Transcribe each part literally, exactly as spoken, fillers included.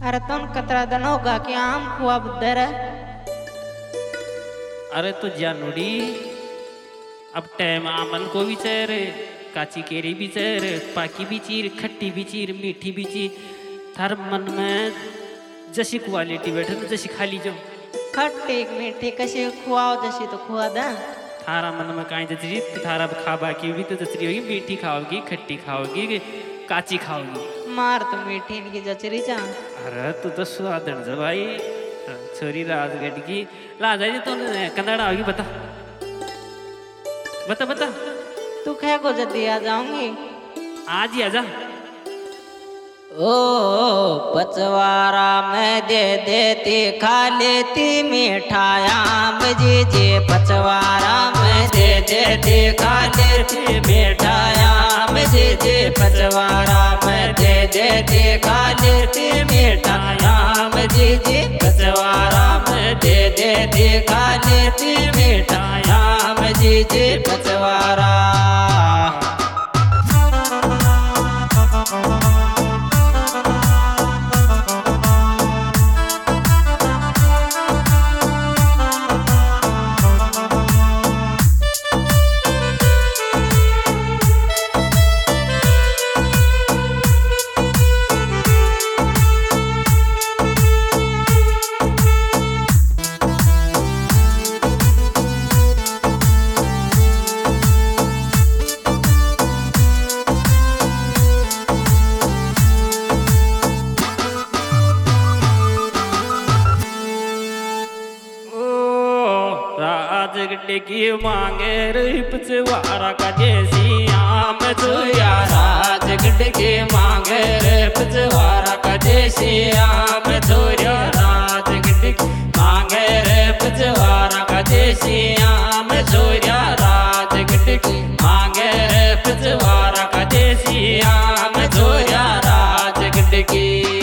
अरे तुम कतरा दिन होगा कि आम खुआ बुद्धर। अरे तो जानूड़ी अब टाइम आमन को भी चेर, काची केरी भी चेर, पाकी भी चीर, खट्टी भी चीर, मीठी भी चीर। थार मन में जैसी क्वालिटी बैठे तो जैसी खा लीजो। खट्टी मीठी कशी खुआओ जैसी तो खुआ दा। थारा मन में काई जचरी थारा खा बाकी भी तो जचरी होगी। मीठी खाओगी, खट्टी खाओगी, काची खाओगी। मार तो मीठी इनकी जचरी जा। अरे तू तो स्वादन जा भाई। छोरी राजगढ़ की ला जाए तो कन्नड़ा होगी। बता बता बता तू खे को जल्दी आ जाऊंगी। आज ही आजा। ओ पचवारा में दे देती खा लेती मिठाया जी जी। पचवारा में दे देती खा लेती मिठाया जी जी। पचवारा में दे देती खा लेती मिठाया जी जी। पचवारा में दे देती खा लेती मिठाया जी जी। पचवारा राजगढ़ की मांगे रही पचवारा का जैसी आम जोया। राजगढ़ की मांगे रे पचवारा का जैसी आम जोया। राजगढ़ की मांगे रे पचवारा का जैसी आम जोया। राजगढ़ की मांगे रे पचवारा का जैसी आम जोया। राजगढ़ की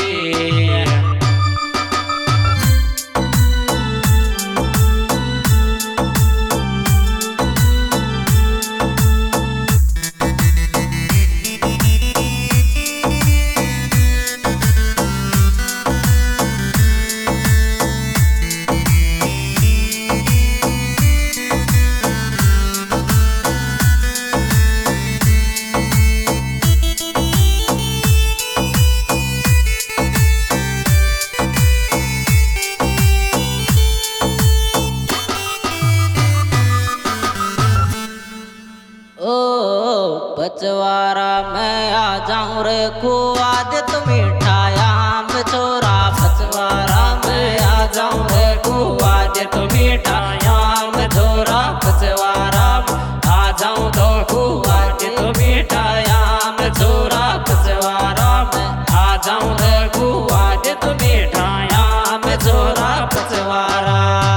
पचवारा मैं आ जाऊं रे खुआ दे तो मिठाया में छोरा। पचवारा मैं आ जाऊं रे खुआ दे तो मिठाया में छोरा। पचवारा आ जाऊं तो खुआ दे तो मिठाया में छोरा। पचवारा मैं आ जाऊं रे खुआ दे तो मिठाया में छोरा। पचवारा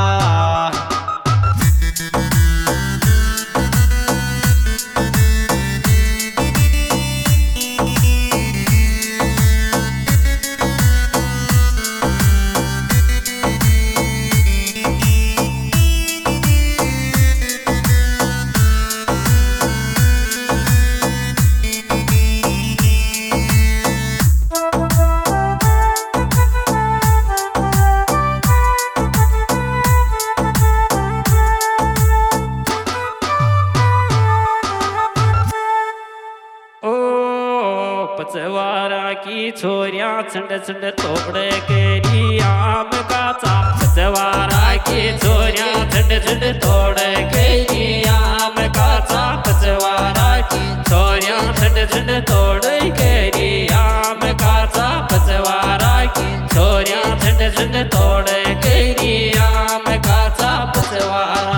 पचवारा की छोरिया छंड छंड तोड़े केरी आम काचा। पचवारा की छोरिया छंड छंड तोड़े केरी आम काचा। पचवारा की छोरिया छंड छंड तोड़े केरी आम काचा। पचवारा की छोरिया छंड छंड तोड़े केरी आम काचा। पचवारा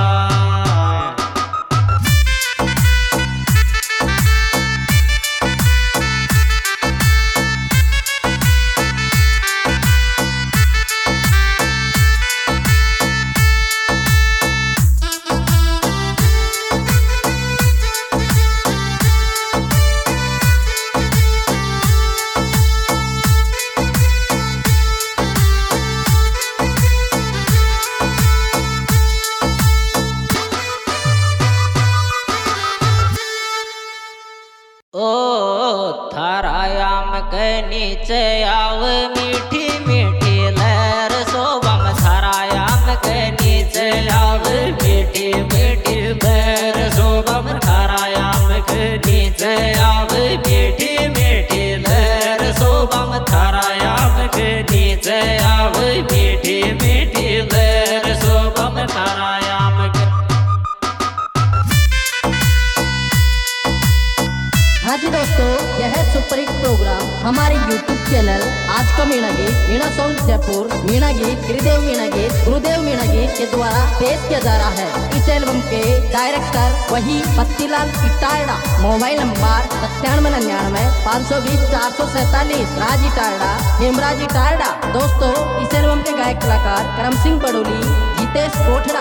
ओ थारायाम के नीचे आव मीठी मीठी जी दोस्तों, यह सुपर हिट प्रोग्राम हमारे यूट्यूब चैनल आज का मीणा गीत मीणा सॉन्ग जयपुर मीणा गीत गिरिदेव मीणा गीत गुरुदेव मीणा गीत के द्वारा पेश किया जा रहा है। इस एल्बम के डायरेक्टर वही पत्तीलाल इटारडा। मोबाइल नंबर सत्तानवे निन्यानवे पाँच सौ बीस चार सौ सैतालीस। राज इटारडा, हेमराज इटारडा। दोस्तों, इस एल्बम के गायक कलाकार करम सिंह बड़ोली, जितेश कोठड़ा।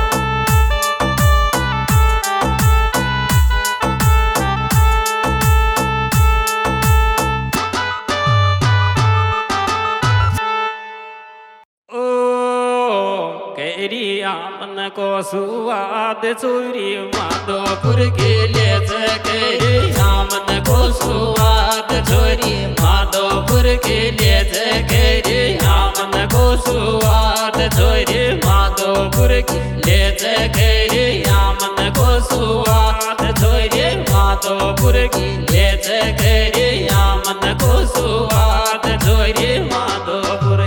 आमन को सुवाद चोरी माधोपुर के ले जगरे। आमन को सुवाद चोरी माधोपुर के ले जगरे। आमन को सुवाद चोरी माधोपुर के ले जगरे। आमन को सुवाद चोरी माधोपुर के ले जगरे। आमन को सुवाद चोरी माधोपुर।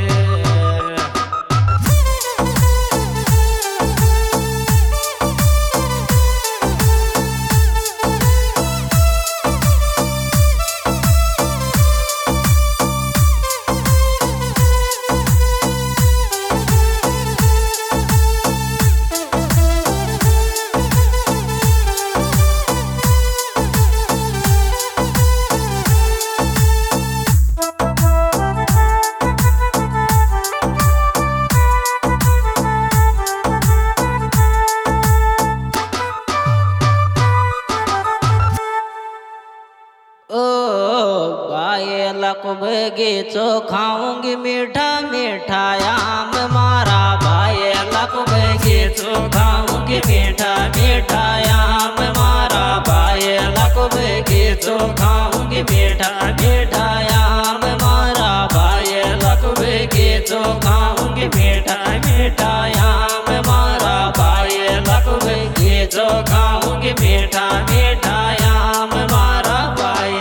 बगीचो खाऊंगी मीठा मीठा आम मारा भाई। लक बगीचो खाऊंगी मीठा मीठा आम मारा भाई। लक बगीचो खाऊंगी मीठा मीठा आम मारा भाई। लक बगीचो खाऊंगी मीठा मीठा आम मारा भाई। लक बगीचो खाऊंगी मीठा मीठा आम मारा भाई।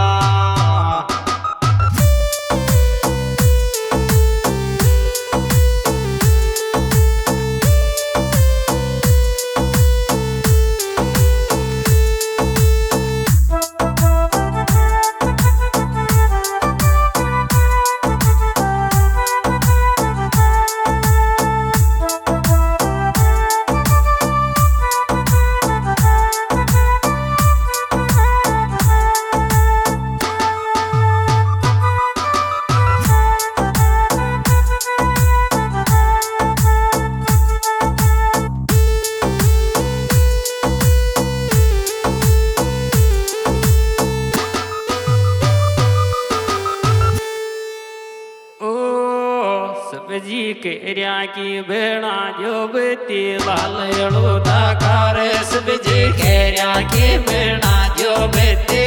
जी केरिया की बेड़ा जो बेती लाल अड़ो दाकार। सब जी केरिया की बेड़ा जो बेती